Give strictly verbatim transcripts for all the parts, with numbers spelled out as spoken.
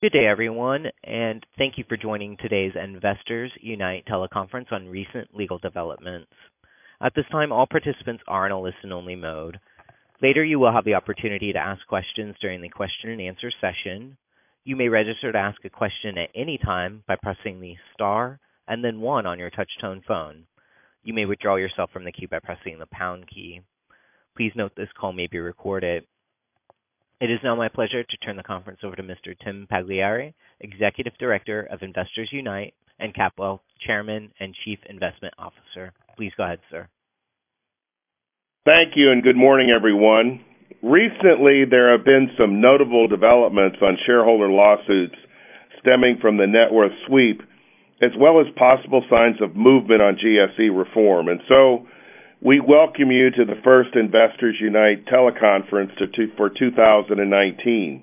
Good day, everyone, and thank you for joining today's Investors Unite teleconference on recent legal developments. At this time, all participants are in a listen-only mode. Later, you will have the opportunity to ask questions during the question and answer session. You may register to ask a question at any time by pressing the star and then one on your touch-tone phone. You may withdraw yourself from the queue by pressing the pound key. Please note this call may be recorded. It is now my pleasure to turn the conference over to Mister Tim Pagliari, Executive Director of Investors Unite and CapWealth Chairman and Chief Investment Officer. Please go ahead, sir. Thank you, and good morning, everyone. Recently, there have been some notable developments on shareholder lawsuits stemming from the net worth sweep, as well as possible signs of movement on G S E reform. And so we welcome you to the first Investors Unite teleconference to, to, for two thousand nineteen.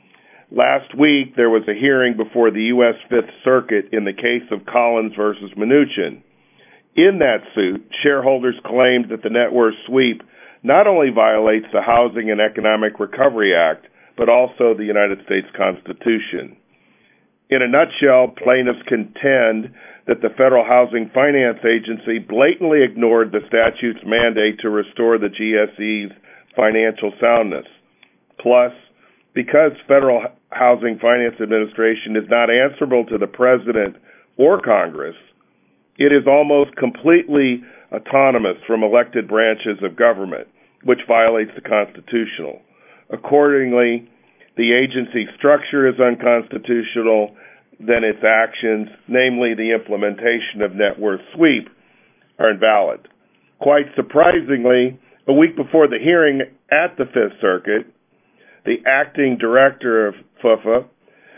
Last week, there was a hearing before the U S Fifth Circuit in the case of Collins versus Mnuchin. In that suit, shareholders claimed that the net worth sweep not only violates the Housing and Economic Recovery Act, but also the United States Constitution. In a nutshell, plaintiffs contend that the Federal Housing Finance Agency blatantly ignored the statute's mandate to restore the G S E's financial soundness. Plus, because Federal Housing Finance Administration is not answerable to the President or Congress, it is almost completely autonomous from elected branches of government, which violates the Constitution. Accordingly, the agency structure is unconstitutional, then its actions, namely the implementation of net worth sweep, are invalid. Quite surprisingly, a week before the hearing at the Fifth Circuit, the acting director of F H F A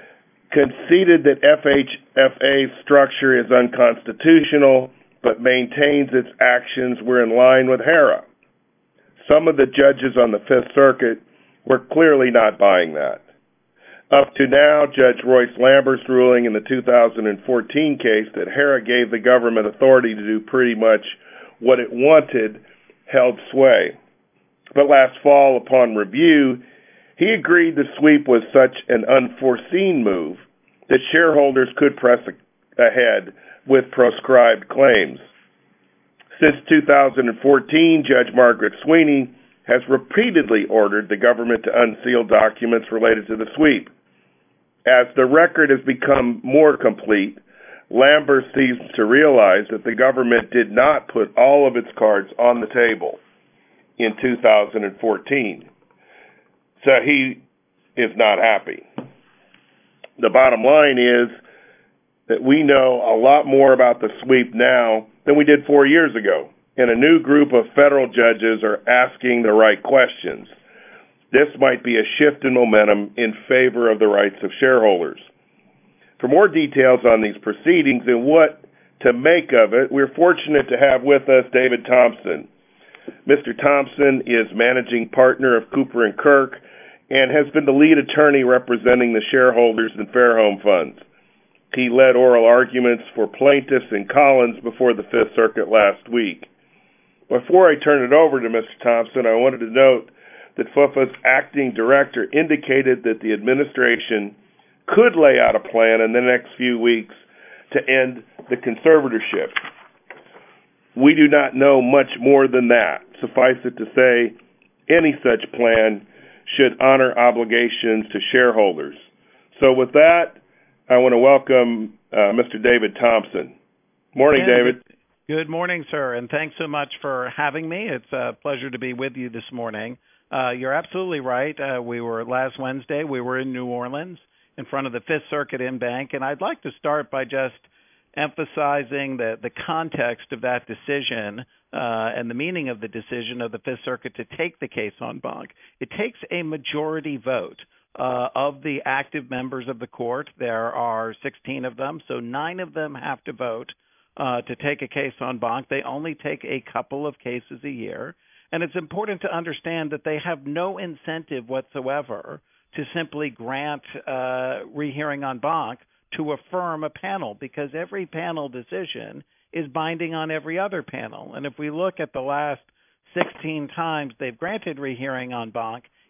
conceded that F H F A's structure is unconstitutional, but maintains its actions were in line with HERA. Some of the judges on the Fifth Circuit were clearly not buying that. Up to now, Judge Royce Lambert's ruling in the two thousand fourteen case that HERA gave the government authority to do pretty much what it wanted held sway. But last fall, upon review, he agreed the sweep was such an unforeseen move that shareholders could press ahead with proscribed claims. Since two thousand fourteen, Judge Margaret Sweeney has repeatedly ordered the government to unseal documents related to the sweep. As the record has become more complete, Lambert seems to realize that the government did not put all of its cards on the table in two thousand fourteen. So he is not happy. The bottom line is that we know a lot more about the sweep now than we did four years ago, and a new group of federal judges are asking the right questions. This might be a shift in momentum in favor of the rights of shareholders. For more details on these proceedings and what to make of it, we're fortunate to have with us David Thompson. Mister Thompson is managing partner of Cooper and Kirk and has been the lead attorney representing the shareholders in Fairholme Funds. He led oral arguments for plaintiffs in Collins before the Fifth Circuit last week. Before I turn it over to Mister Thompson, I wanted to note that F H F A's acting director indicated that the administration could lay out a plan in the next few weeks to end the conservatorship. We do not know much more than that. Suffice it to say, any such plan should honor obligations to shareholders. So with that, I want to welcome uh, Mister David Thompson. Morning, yeah, David. Good morning, sir, and thanks so much for having me. It's a pleasure to be with you this morning. Uh, you're absolutely right. Uh, we were last Wednesday, we were in New Orleans in front of the Fifth Circuit in bank, and I'd like to start by just emphasizing the, the context of that decision uh, and the meaning of the decision of the Fifth Circuit to take the case en banc. It takes a majority vote uh, of the active members of the court. There are sixteen of them, so nine of them have to vote uh, to take a case en banc. They only take a couple of cases a year. And it's important to understand that they have no incentive whatsoever to simply grant uh, rehearing en banc to affirm a panel, because every panel decision is binding on every other panel. And if we look at the last sixteen times they've granted rehearing en banc,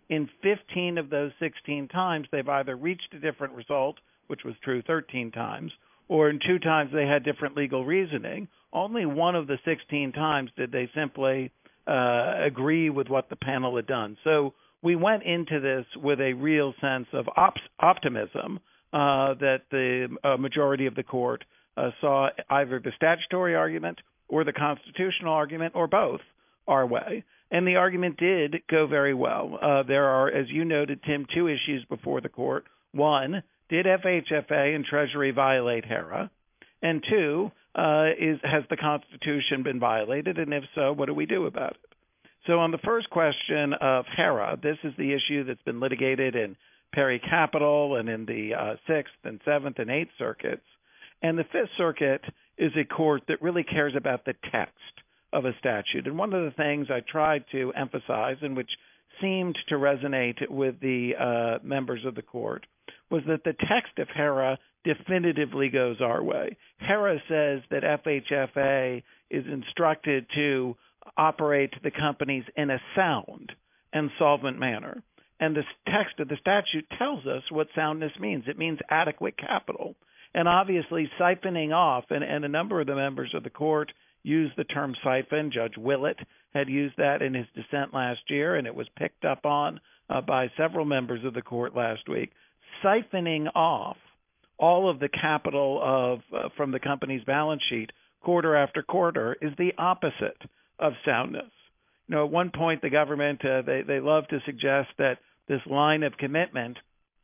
In fifteen of those sixteen times, they've either reached a different result, which was true thirteen times, or in two times they had different legal reasoning. Only one of the sixteen times did they simply uh, agree with what the panel had done. So we went into this with a real sense of op- optimism uh, that the uh, majority of the court uh, saw either the statutory argument or the constitutional argument or both our way. And the argument did go very well. Uh, there are, as you noted, Tim, two issues before the court. One, did F H F A and Treasury violate HERA? And two, uh, is has the Constitution been violated? And if so, what do we do about it? So on the first question of HERA, this is the issue that's been litigated in Perry Capital and in the uh, Sixth and Seventh and Eighth Circuits. And the Fifth Circuit is a court that really cares about the text of a statute. And one of the things I tried to emphasize, and which seemed to resonate with the uh, members of the court, was that the text of HERA definitively goes our way. HERA says that F H F A is instructed to operate the companies in a sound and solvent manner. And the text of the statute tells us what soundness means. It means adequate capital. And obviously siphoning off, and, and a number of the members of the court used the term siphon. Judge Willett had used that in his dissent last year, and it was picked up on uh, by several members of the court last week. Siphoning off all of the capital of uh, from the company's balance sheet quarter after quarter is the opposite of soundness. You know, at one point the government, uh, they, they love to suggest that this line of commitment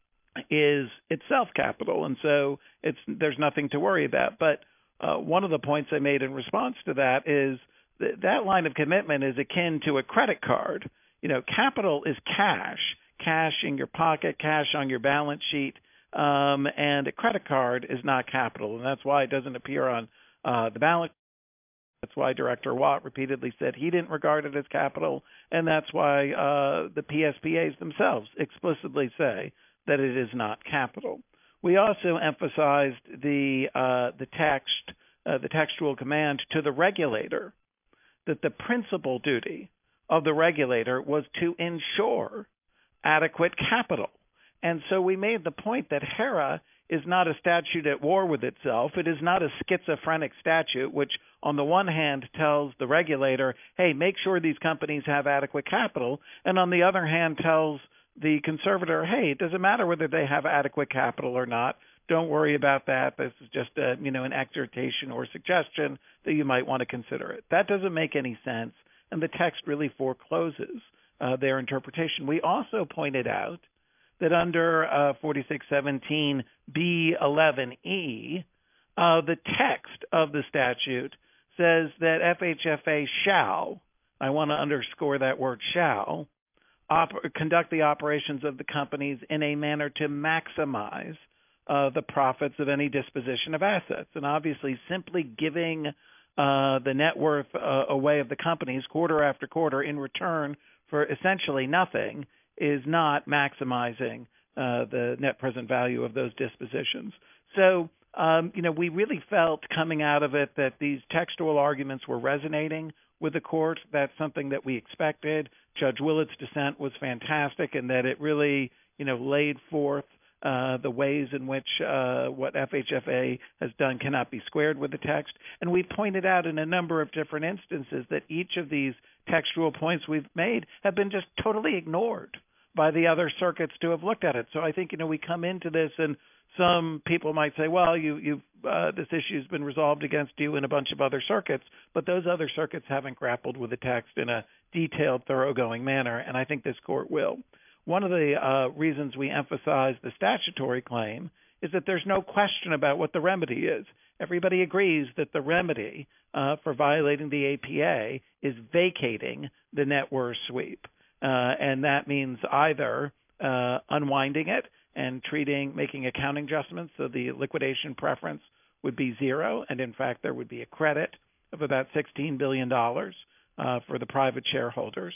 is itself capital, and so it's there's nothing to worry about. But uh, one of the points I made in response to that is that that line of commitment is akin to a credit card. You know, capital is cash, cash in your pocket, cash on your balance sheet, um, and a credit card is not capital, and that's why it doesn't appear on uh, the balance. That's why Director Watt repeatedly said he didn't regard it as capital, and that's why uh, the P S P As themselves explicitly say that it is not capital. We also emphasized the uh, the text, uh, the textual command to the regulator, that the principal duty of the regulator was to ensure adequate capital. And so we made the point that HERA is not a statute at war with itself. It is not a schizophrenic statute, which on the one hand tells the regulator, hey, make sure these companies have adequate capital, and on the other hand tells the conservator, hey, it doesn't matter whether they have adequate capital or not. Don't worry about that. This is just a, you know, an exhortation or suggestion that you might want to consider it. That doesn't make any sense, and the text really forecloses uh, their interpretation. We also pointed out that under uh, forty-six seventeen B eleven E, uh, the text of the statute says that F H F A shall, I want to underscore that word shall, op- conduct the operations of the companies in a manner to maximize uh, the profits of any disposition of assets. And obviously simply giving uh, the net worth uh, away of the companies quarter after quarter in return for essentially nothing is not maximizing uh, the net present value of those dispositions. So, um, you know, we really felt coming out of it that these textual arguments were resonating with the court. That's something that we expected. Judge Willett's dissent was fantastic in that it really, you know, laid forth uh, the ways in which uh, what F H F A has done cannot be squared with the text. And we pointed out in a number of different instances that each of these textual points we've made have been just totally ignored by the other circuits to have looked at it. So I think, you know, we come into this and some people might say, well, you, you've, uh, this issue has been resolved against you in a bunch of other circuits, but those other circuits haven't grappled with the text in a detailed, thoroughgoing manner, and I think this court will. One of the uh, reasons we emphasize the statutory claim is that there's no question about what the remedy is. Everybody agrees that the remedy uh, for violating the A P A is vacating the net worth sweep. Uh, and that means either uh, unwinding it and treating, making accounting adjustments so the liquidation preference would be zero, and in fact there would be a credit of about sixteen billion dollars uh, for the private shareholders,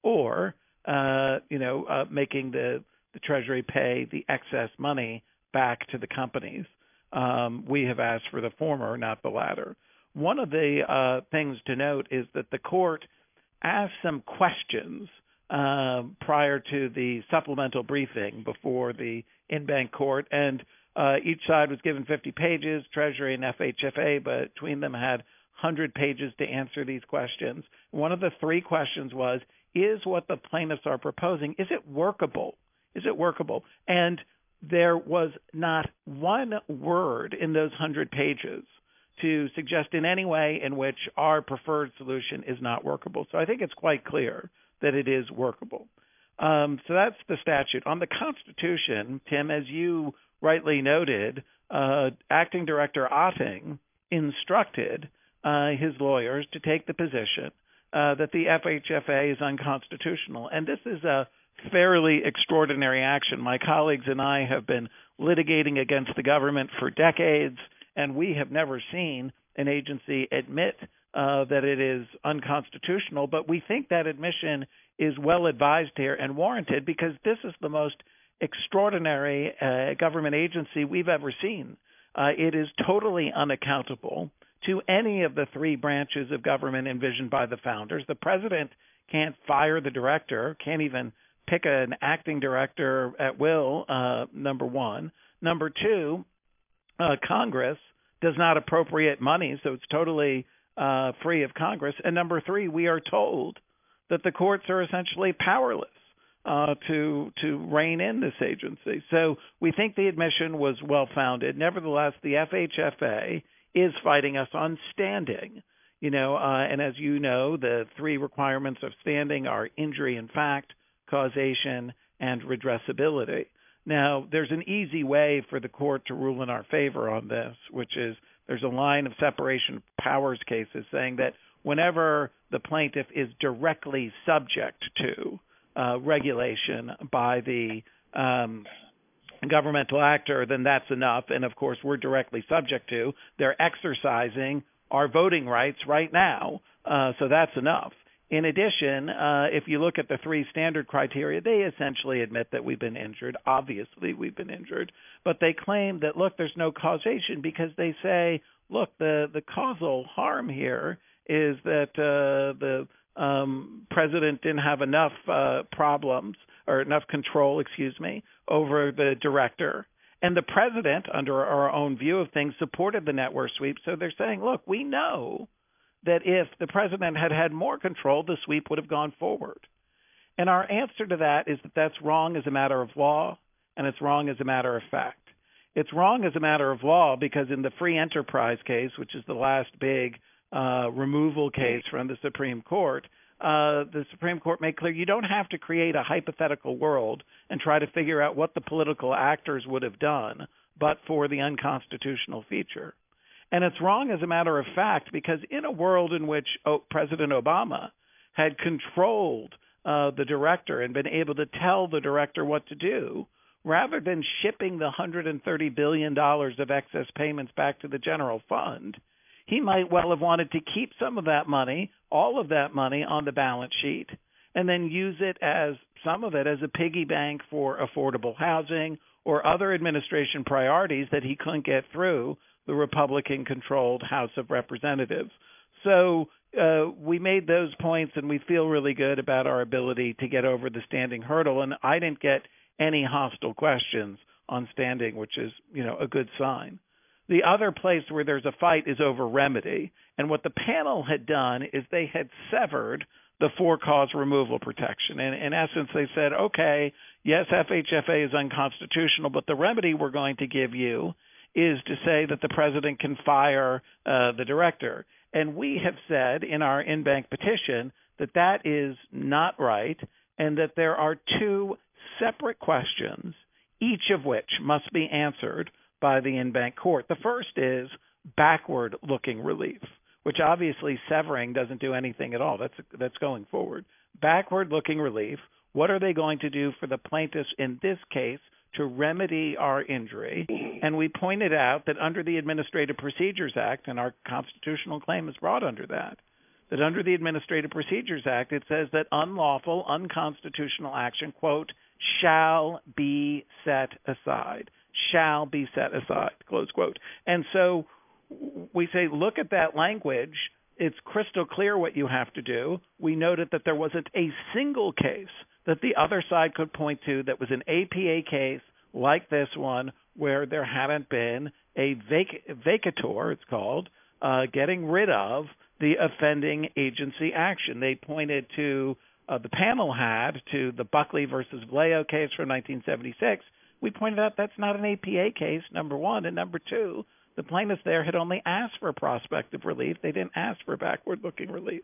or uh, you know, uh, making the, the Treasury pay the excess money back to the companies. Um, we have asked for the former, not the latter. One of the uh, things to note is that the court asked some questions uh, prior to the supplemental briefing before the in-bank court, and uh, each side was given fifty pages. Treasury and F H F A between them had one hundred pages to answer these questions. One of the three questions was, is what the plaintiffs are proposing, is it workable? Is it workable? And there was not one word in those one hundred pages to suggest in any way in which our preferred solution is not workable. So I think it's quite clear that it is workable. Um, so that's the statute. On the Constitution, Tim, as you rightly noted, uh, Acting Director Otting instructed uh, his lawyers to take the position uh, that the F H F A is unconstitutional. And this is a fairly extraordinary action. My colleagues and I have been litigating against the government for decades, and we have never seen an agency admit uh, that it is unconstitutional. But we think that admission is well advised here and warranted, because this is the most extraordinary uh, government agency we've ever seen. Uh, it is totally unaccountable to any of the three branches of government envisioned by the founders. The president can't fire the director, can't even pick an acting director at will, uh, number one. Number two, uh, Congress does not appropriate money, so it's totally uh, free of Congress. And number three, we are told that the courts are essentially powerless uh, to to rein in this agency. So we think the admission was well-founded. Nevertheless, the F H F A is fighting us on standing. You know, uh, and as you know, the three requirements of standing are injury in fact, causation, and redressability. Now, there's an easy way for the court to rule in our favor on this, which is there's a line of separation of powers cases saying that whenever the plaintiff is directly subject to uh, regulation by the um, governmental actor, then that's enough. And, of course, we're directly subject to. They're exercising our voting rights right now, uh, so that's enough. In addition, uh, if you look at the three standard criteria, they essentially admit that we've been injured. Obviously, we've been injured. But they claim that, look, there's no causation, because they say, look, the, the causal harm here is that uh, the um, president didn't have enough uh, problems or enough control, excuse me, over the director. And the president, under our own view of things, supported the network sweep. So they're saying, look, we know that if the president had had more control, the sweep would have gone forward. And our answer to that is that that's wrong as a matter of law, and it's wrong as a matter of fact. It's wrong as a matter of law because in the free enterprise case, which is the last big uh, removal case from the Supreme Court, uh, the Supreme Court made clear you don't have to create a hypothetical world and try to figure out what the political actors would have done but for the unconstitutional feature. And it's wrong as a matter of fact because in a world in which oh, President Obama had controlled uh, the director and been able to tell the director what to do, rather than shipping the one hundred thirty billion dollars of excess payments back to the general fund, he might well have wanted to keep some of that money, all of that money, on the balance sheet, and then use it as some of it as a piggy bank for affordable housing or other administration priorities that he couldn't get through the Republican-controlled House of Representatives. So uh, we made those points, and we feel really good about our ability to get over the standing hurdle. And I didn't get any hostile questions on standing, which is, you know, a good sign. The other place where there's a fight is over remedy. And what the panel had done is they had severed the for-cause removal protection. And in essence, they said, okay, yes, F H F A is unconstitutional, but the remedy we're going to give you is to say that the president can fire uh, the director. And we have said in our in-bank petition that that is not right and that there are two separate questions, each of which must be answered by the in-bank court. The first is backward-looking relief, which obviously severing doesn't do anything at all. That's that's going forward. Backward-looking relief, what are they going to do for the plaintiffs in this case to remedy our injury? And we pointed out that under the Administrative Procedures Act, and our constitutional claim is brought under that, that under the Administrative Procedures Act, it says that unlawful, unconstitutional action, quote, shall be set aside, shall be set aside, close quote. And so we say, look at that language. it's crystal clear what you have to do. We noted that there wasn't a single case that the other side could point to that was an A P A case like this one where there hadn't been a vac- vacatur, it's called, uh, getting rid of the offending agency action. They pointed to, uh, the panel had, to the Buckley versus Vallejo case from nineteen seventy-six. We pointed out that's not an A P A case, number one, and number two, the plaintiffs there had only asked for prospective relief. They didn't ask for backward-looking relief.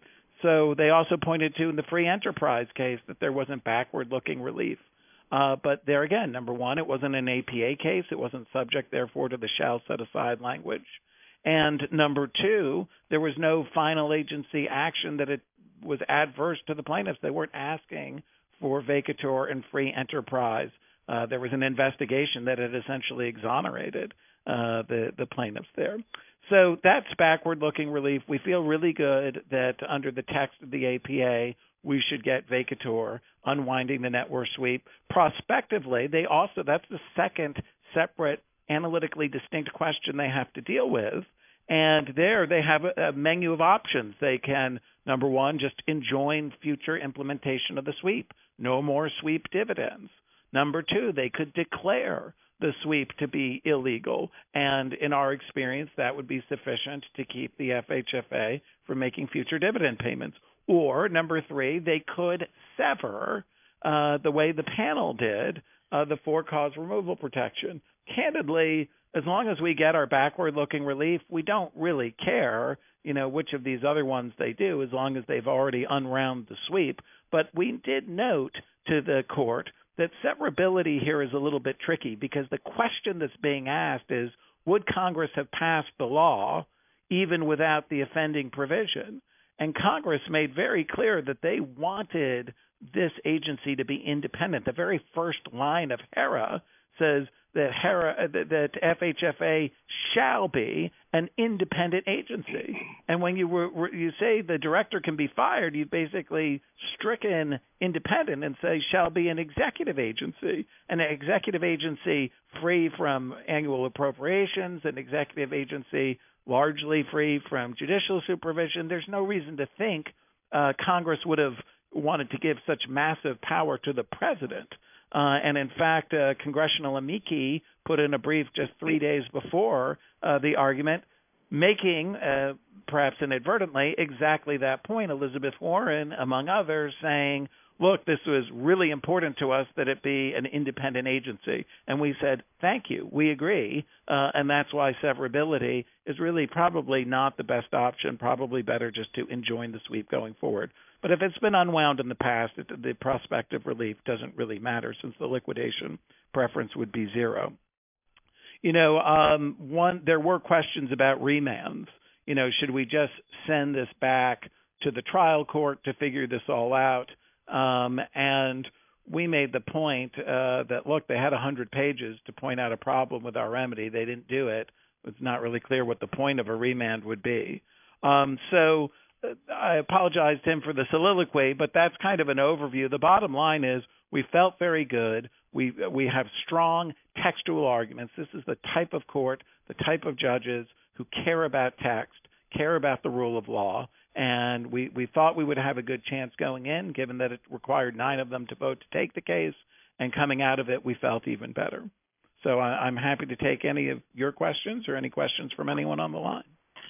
So they also pointed to in the free enterprise case that there wasn't backward-looking relief. Uh, but there again, number one, it wasn't an A P A case. It wasn't subject, therefore, to the shall set aside language. And number two, there was no final agency action that it was adverse to the plaintiffs. They weren't asking for vacatur and free enterprise. Uh, there was an investigation that had essentially exonerated uh, the, the plaintiffs there. So that's backward-looking relief. We feel really good that under the text of the A P A, we should get vacatur, unwinding the net worth sweep. Prospectively, they also, that's the second separate analytically distinct question they have to deal with. And there they have a, a menu of options. They can, number one, just enjoin future implementation of the sweep. No more sweep dividends. Number two, they could declare the sweep to be illegal. And in our experience, that would be sufficient to keep the F H F A from making future dividend payments. Or number three, they could sever, uh, the way the panel did, uh, the for-cause removal protection. Candidly, as long as we get our backward-looking relief, we don't really care, you know, which of these other ones they do, as long as they've already unwound the sweep. But we did note to the court that severability here is a little bit tricky because the question that's being asked is, would Congress have passed the law even without the offending provision? And Congress made very clear that they wanted this agency to be independent. The very first line of HERA says that HERA, that F H F A shall be an independent agency. And when you were, you say the director can be fired, you basically stricken independent and say shall be an executive agency, an executive agency free from annual appropriations, an executive agency largely free from judicial supervision. There's no reason to think uh, Congress would have wanted to give such massive power to the president. Uh, and in fact, uh, congressional amici put in a brief just three days before uh, the argument, making, uh, perhaps inadvertently, exactly that point. Elizabeth Warren, among others, saying, look, this was really important to us that it be an independent agency. And we said, thank you, we agree. Uh, and that's why severability is really probably not the best option, probably better just to enjoin the sweep going forward. But if it's been unwound in the past, it, the prospective relief doesn't really matter since the liquidation preference would be zero. You know, um, one, there were questions about remands. You know, should we just send this back to the trial court to figure this all out? Um, and we made the point uh, that, look, they had one hundred pages to point out a problem with our remedy. They didn't do it. It's not really clear what the point of a remand would be. Um, so uh, I apologize to him for the soliloquy, but that's kind of an overview. The bottom line is we felt very good. We, we have strong textual arguments. This is the type of court, the type of judges who care about text, care about the rule of law. And we, we thought we would have a good chance going in, given that it required nine of them to vote to take the case. And coming out of it, we felt even better. So I, I'm happy to take any of your questions or any questions from anyone on the line.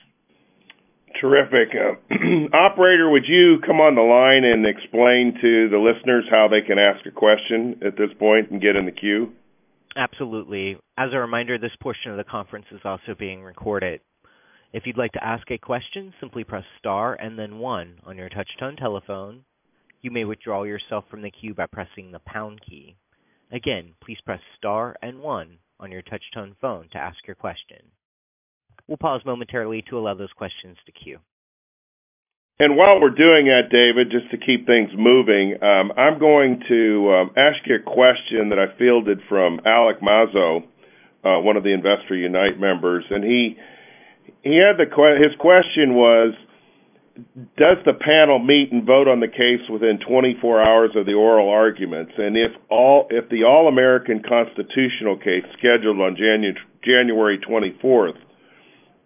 Terrific. Uh, operator, would you come on the line and explain to the listeners how they can ask a question at this point and get in the queue? Absolutely. As a reminder, this portion of the conference is also being recorded. If you'd like to ask a question, simply press star and then one on your touch-tone telephone. You may withdraw yourself from the queue by pressing the pound key. Again, please press star and one on your touch-tone phone to ask your question. We'll pause momentarily to allow those questions to queue. And while we're doing that, David, just to keep things moving, um, I'm going to um, ask you a question that I fielded from Alec Mazzo, uh, one of the Investor Unite members, and he He had the his question was, does the panel meet and vote on the case within twenty-four hours of the oral arguments? And if all if the All-American Constitutional case scheduled on January January twenty-fourth was a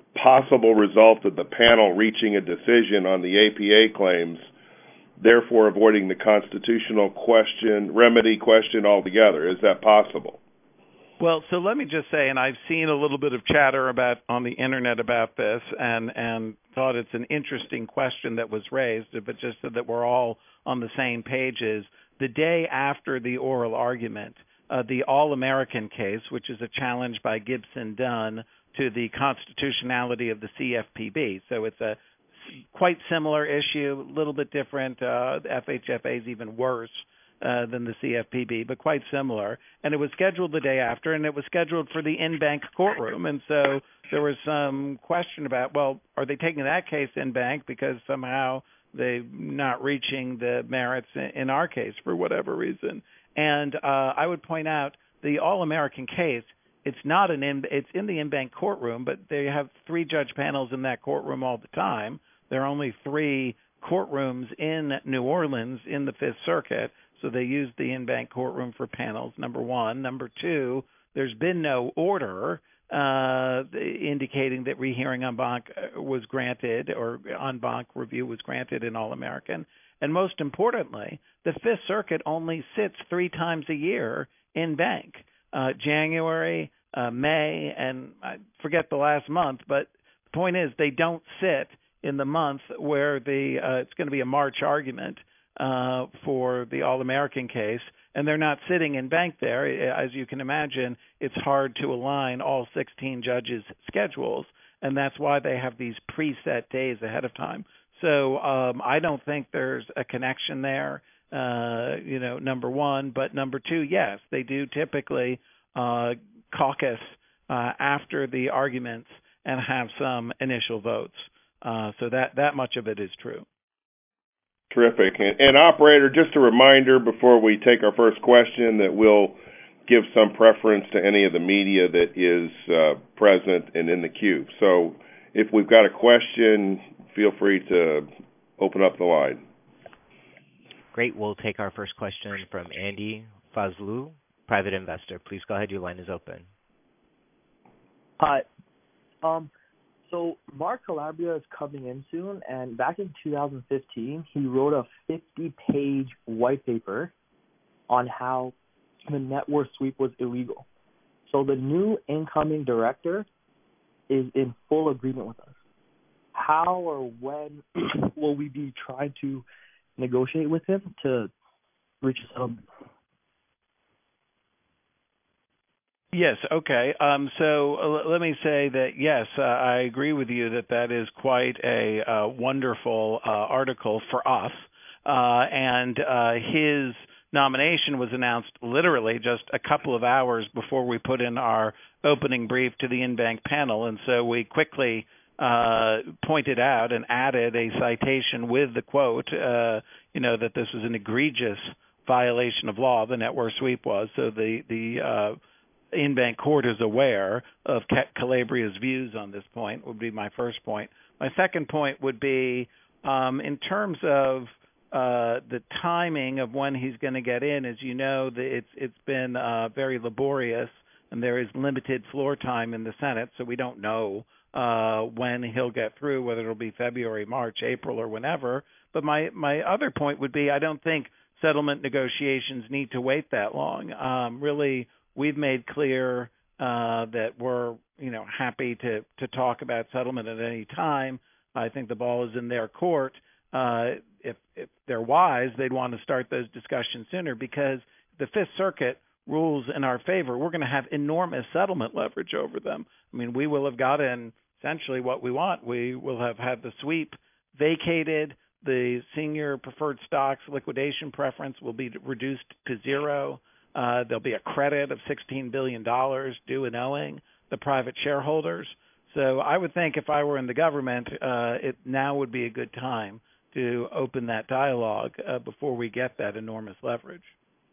possible result of the panel reaching a decision on the A P A claims, therefore avoiding the constitutional question, remedy question altogether. Is that possible? Well, so let me just say, and I've seen a little bit of chatter about on the internet about this, and and thought it's an interesting question that was raised, but just so that we're all on the same page is the day after the oral argument, uh, the All-American case, which is a challenge by Gibson Dunn to the constitutionality of the C F P B. So it's a quite similar issue, a little bit different. Uh, the F H F A is even worse uh, than the C F P B, but quite similar. And it was scheduled the day after, and it was scheduled for the in-bank courtroom. And so there was some question about, well, are they taking that case in-bank because somehow they're not reaching the merits in our case for whatever reason? And uh, I would point out the All-American case, it's not an in, it's in the in-bank courtroom, but they have three judge panels in that courtroom all the time. There are only three courtrooms in New Orleans in the Fifth Circuit, so they used the in-bank courtroom for panels, number one. Number two, there's been no order uh, indicating that rehearing en banc was granted or en banc review was granted in All-American. And most importantly, the Fifth Circuit only sits three times a year in bank. Uh, January, uh, May, and I forget the last month, but the point is they don't sit in the month where the uh, it's going to be a March argument uh, for the All-American case, and they're not sitting in bank there. As you can imagine, it's hard to align all sixteen judges' schedules, and that's why they have these preset days ahead of time. So um, I don't think there's a connection there. Uh, you know, number one, but number two, yes, they do typically uh, caucus uh, after the arguments and have some initial votes. Uh, so that, that much of it is true. Terrific. And, and operator, just a reminder before we take our first question that we'll give some preference to any of the media that is uh, present and in the queue. So if we've got a question, feel free to open up the line. Great. We'll take our first question from Andy Fazlou, private investor. Please go ahead. Your line is open. Hi. Um, so Mark Calabria is coming in soon, and back in two thousand fifteen, he wrote a fifty-page white paper on how the net worth sweep was illegal. So the new incoming director is in full agreement with us. How or when will we be trying to negotiate with him to reach a settlement? Yes, okay. Um, so uh, let me say that, yes, uh, I agree with you that that is quite a uh, wonderful uh, article for us. Uh, and uh, his nomination was announced literally just a couple of hours before we put in our opening brief to the in-bank panel. And so we quickly Uh, pointed out and added a citation with the quote, uh, you know, that this was an egregious violation of law, the net worth sweep was. So the, the uh, in-bank court is aware of Calabria's views on this point, would be my first point. My second point would be um, in terms of uh, the timing of when he's going to get in. As you know, the, it's, it's been uh, very laborious, and there is limited floor time in the Senate, so we don't know Uh, when he'll get through, whether it'll be February, March, April, or whenever. But my, my other point would be I don't think settlement negotiations need to wait that long. Um, really, we've made clear uh, that we're you know happy to, to talk about settlement at any time. I think the ball is in their court. Uh, if, if they're wise, they'd want to start those discussions sooner because the Fifth Circuit rules in our favor, we're going to have enormous settlement leverage over them. I mean, we will have gotten essentially what we want. We will have had the sweep vacated. The senior preferred stocks liquidation preference will be reduced to zero. Uh, there'll be a credit of sixteen billion dollars due and owing the private shareholders. So I would think if I were in the government, uh, it now would be a good time to open that dialogue uh, before we get that enormous leverage.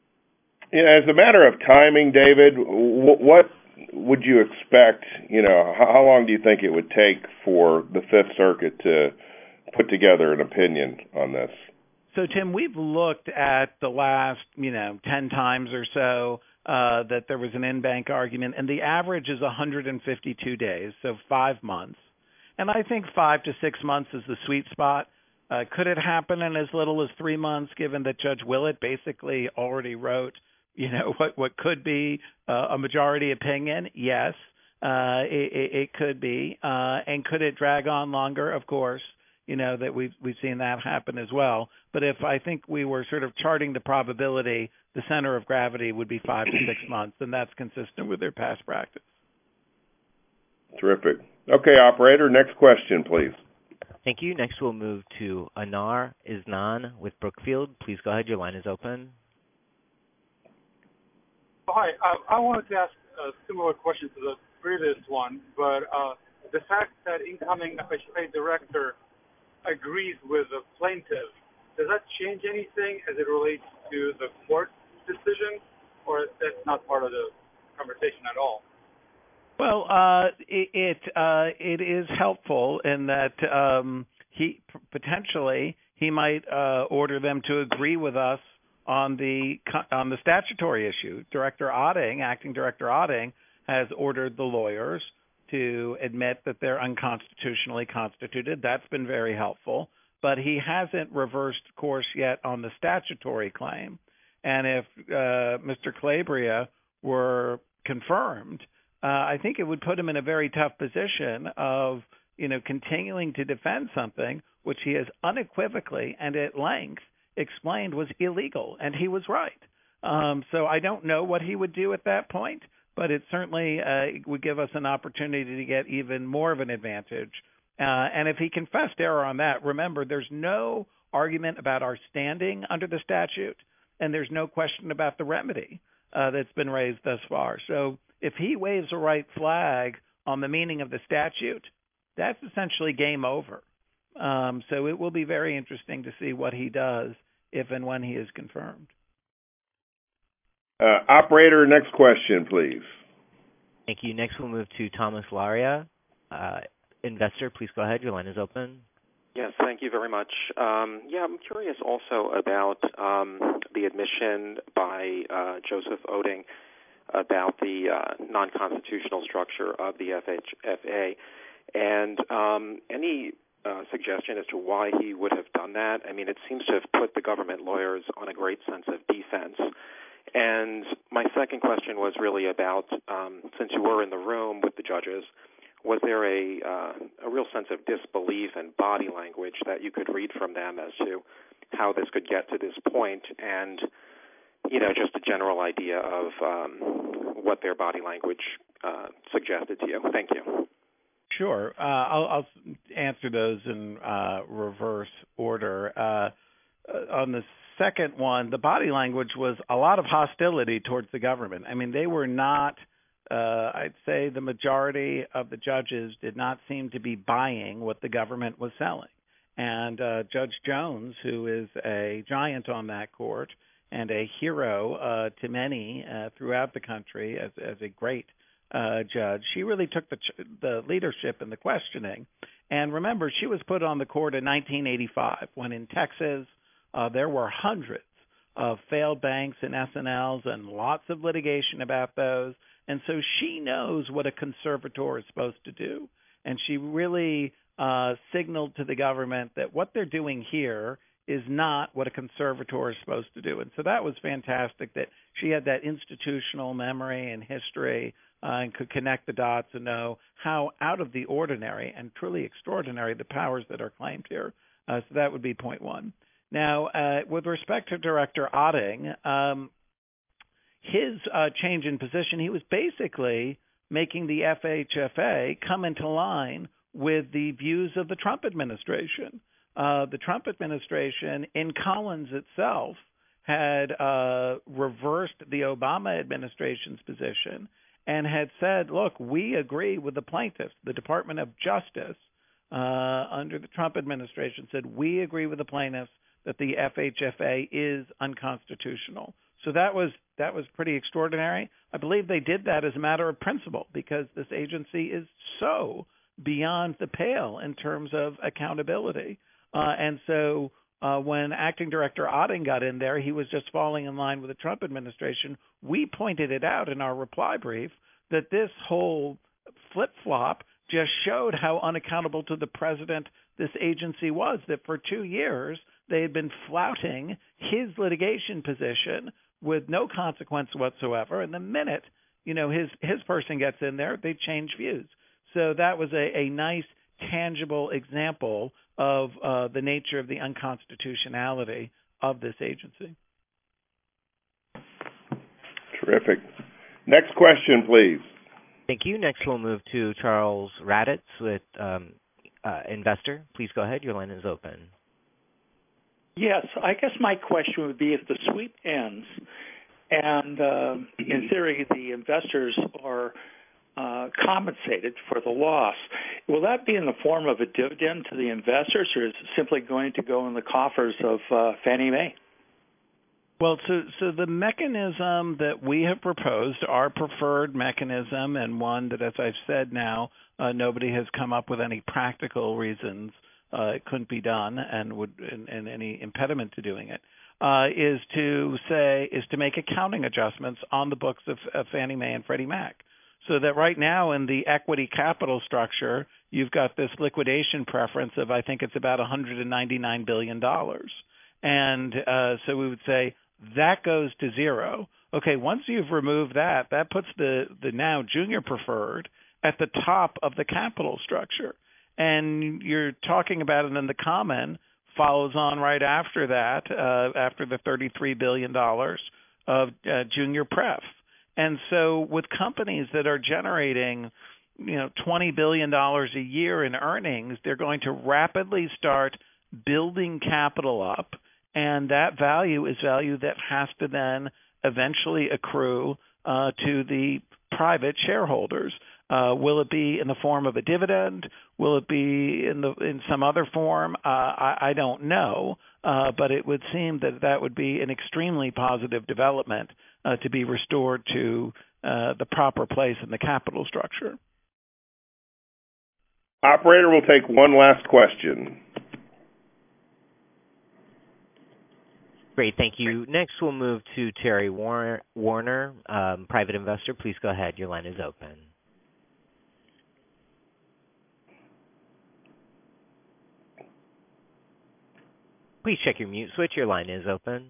Yeah, as a matter of timing, David, what would you expect, you know, how long do you think it would take for the Fifth Circuit to put together an opinion on this? So, Tim, we've looked at the last, you know, ten times or so uh, that there was an in-bank argument, and the average is one hundred fifty-two days, so five months. And I think five to six months is the sweet spot. Uh, could it happen in as little as three months, given that Judge Willett basically already wrote, you know, what, what could be uh, a majority opinion? Yes, uh, it, it, it could be. Uh, and could it drag on longer? Of course, you know, that we've, we've seen that happen as well. But if I think we were sort of charting the probability, the center of gravity would be five to six months, and that's consistent with their past practice. Terrific. Okay, operator, next question, please. Thank you. Next, we'll move to Anar Isnan with Brookfield. Please go ahead. Your line is open. Hi. I, I wanted to ask a similar question to the previous one, but uh, the fact that incoming F H A director agrees with the plaintiff, does that change anything as it relates to the court decision, or that's not part of the conversation at all? Well, uh, it it, uh, it is helpful in that um, he potentially he might uh, order them to agree with us on the on the statutory issue. Director Otting, Acting Director Otting, has ordered the lawyers to admit that they're unconstitutionally constituted. That's been very helpful, but he hasn't reversed course yet on the statutory claim. And if uh, Mister Calabria were confirmed, Uh, I think it would put him in a very tough position of, you know, continuing to defend something which he has unequivocally and at length explained was illegal, and he was right. Um, so I don't know what he would do at that point, but it certainly uh, would give us an opportunity to get even more of an advantage. Uh, and if he confessed error on that, remember, there's no argument about our standing under the statute, and there's no question about the remedy uh, that's been raised thus far. So if he waves a white flag on the meaning of the statute, that's essentially game over. Um, so it will be very interesting to see what he does if and when he is confirmed. Uh, operator, next question, please. Thank you. Next, we'll move to Thomas Laria, uh, investor. Please go ahead. Your line is open. Yes, thank you very much. Um, yeah, I'm curious also about um, the admission by uh, Joseph Otting about the uh, non-constitutional structure of the F H F A, and um, any uh, suggestion as to why he would have done that. I mean, it seems to have put the government lawyers on a great sense of defense. And my second question was really about, um, since you were in the room with the judges, was there a, uh, a real sense of disbelief and body language that you could read from them as to how this could get to this point, and you know, just a general idea of um, what their body language uh, suggested to you? Thank you. Sure. Uh, I'll, I'll answer those in uh, reverse order. Uh, on the second one, the body language was a lot of hostility towards the government. I mean, they were not, uh, I'd say the majority of the judges did not seem to be buying what the government was selling. And uh, Judge Jones, who is a giant on that court, and a hero uh, to many uh, throughout the country as, as a great uh, judge. She really took the, ch- the leadership in the questioning. And remember, she was put on the court in nineteen eighty-five when in Texas uh, there were hundreds of failed banks and S N Ls and lots of litigation about those. And so she knows what a conservator is supposed to do. And she really uh, signaled to the government that what they're doing here is not what a conservator is supposed to do. And so that was fantastic that she had that institutional memory and history uh, and could connect the dots and know how out of the ordinary and truly extraordinary the powers that are claimed here. Uh, so that would be point one. Now, uh, with respect to Director Otting, um, his uh, change in position, he was basically making the F H F A come into line with the views of the Trump administration. Uh, the Trump administration in Collins itself had uh, reversed the Obama administration's position and had said, look, we agree with the plaintiffs. The Department of Justice uh, under the Trump administration said, we agree with the plaintiffs that the F H F A is unconstitutional. So that was that was pretty extraordinary. I believe they did that as a matter of principle because this agency is so beyond the pale in terms of accountability. Uh, and so uh, when Acting Director Otting got in there, he was just falling in line with the Trump administration. We pointed it out in our reply brief that this whole flip-flop just showed how unaccountable to the president this agency was, that for two years they had been flouting his litigation position with no consequence whatsoever. And the minute, you know, his, his person gets in there, they change views. So that was a, a nice, tangible example of uh, the nature of the unconstitutionality of this agency. Terrific. Next question, please. Thank you. Next, we'll move to Charles Raditz with um, uh, Investor. Please go ahead. Your line is open. Yes, I guess my question would be if the sweep ends and, uh, in theory, the investors are uh, compensated for the loss, will that be in the form of a dividend to the investors, or is it simply going to go in the coffers of uh, Fannie Mae? Well, so so the mechanism that we have proposed, our preferred mechanism, and one that, as I've said now, uh, nobody has come up with any practical reasons uh, it couldn't be done, and would and, and any impediment to doing it, uh, is to say is to make accounting adjustments on the books of, of Fannie Mae and Freddie Mac, so that right now in the equity capital structure, you've got this liquidation preference of I think it's about one hundred ninety-nine billion dollars, and uh, so we would say that goes to zero. Okay, once you've removed that, that puts the, the now junior preferred at the top of the capital structure. And you're talking about it in the common follows on right after that, uh, after the thirty-three billion dollars of uh, junior pref. And so with companies that are generating, you know, twenty billion dollars a year in earnings, they're going to rapidly start building capital up. And that value is value that has to then eventually accrue uh, to the private shareholders. Uh, will it be in the form of a dividend? Will it be in the in some other form? Uh, I, I don't know, uh, but it would seem that that would be an extremely positive development uh, to be restored to uh, the proper place in the capital structure. Operator, we'll take one last question. Great, thank you. Next, we'll move to Terry War- Warner, um, private investor. Please go ahead. Your line is open. Please check your mute switch. Your line is open.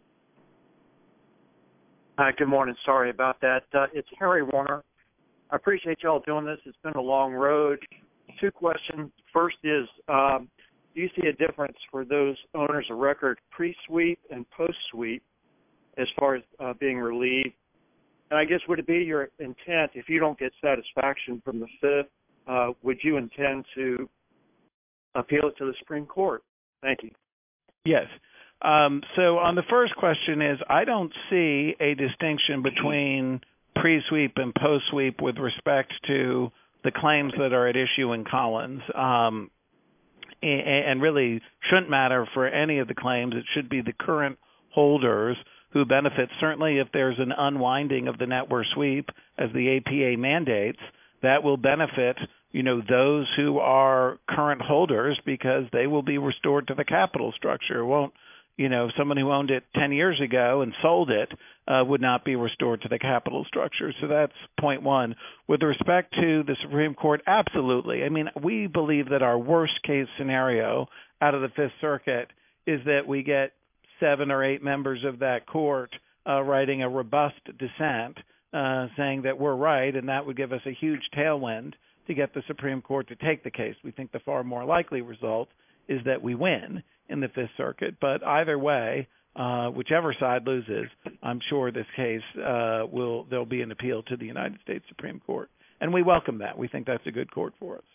Hi, good morning. Sorry about that. Uh, it's Harry Warner. I appreciate y'all doing this. It's been a long road. Two questions. First is, um, do you see a difference for those owners of record pre-sweep and post-sweep as far as uh, being relieved? And I guess would it be your intent, if you don't get satisfaction from the Fifth, uh, would you intend to appeal it to the Supreme Court? Thank you. Yes. Um, so on the first question is, I don't see a distinction between pre-sweep and post-sweep with respect to the claims that are at issue in Collins. Um, and really shouldn't matter for any of the claims. It should be the current holders who benefit. Certainly if there's an unwinding of the net worth sweep, as the A P A mandates, that will benefit, you know, those who are current holders because they will be restored to the capital structure. It won't, you know, someone who owned it ten years ago and sold it uh, would not be restored to the capital structure. So that's point one. With respect to the Supreme Court, absolutely. I mean, we believe that our worst case scenario out of the Fifth Circuit is that we get seven or eight members of that court uh, writing a robust dissent uh, saying that we're right, and that would give us a huge tailwind to get the Supreme Court to take the case. We think the far more likely result is that we win in the Fifth Circuit. But either way, uh, whichever side loses, I'm sure this case uh, will there'll be an appeal to the United States Supreme Court. And we welcome that. We think that's a good court for us.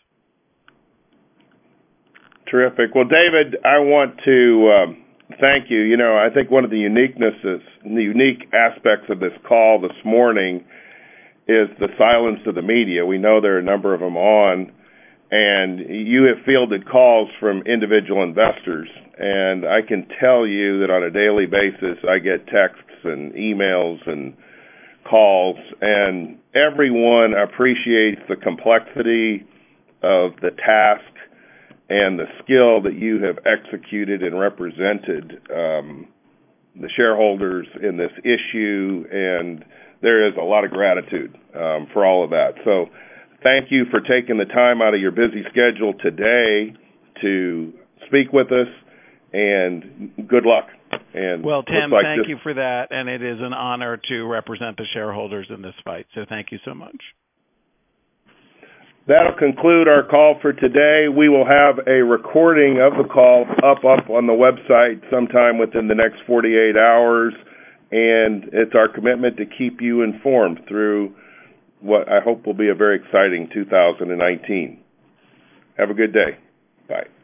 Terrific. Well, David, I want to um, thank you. You know, I think one of the uniquenesses, the unique aspects of this call this morning is the silence of the media. We know there are a number of them on, and you have fielded calls from individual investors, and I can tell you that on a daily basis I get texts and emails and calls, and everyone appreciates the complexity of the task and the skill that you have executed and represented um, the shareholders in this issue, and there is a lot of gratitude um, for all of that. So thank you for taking the time out of your busy schedule today to speak with us, and good luck. And well, Tim, like thank this- you for that, and it is an honor to represent the shareholders in this fight, so thank you so much. That'll conclude our call for today. We will have a recording of the call up up on the website sometime within the next forty-eight hours, and it's our commitment to keep you informed through what I hope will be a very exciting two thousand nineteen. Have a good day. Bye.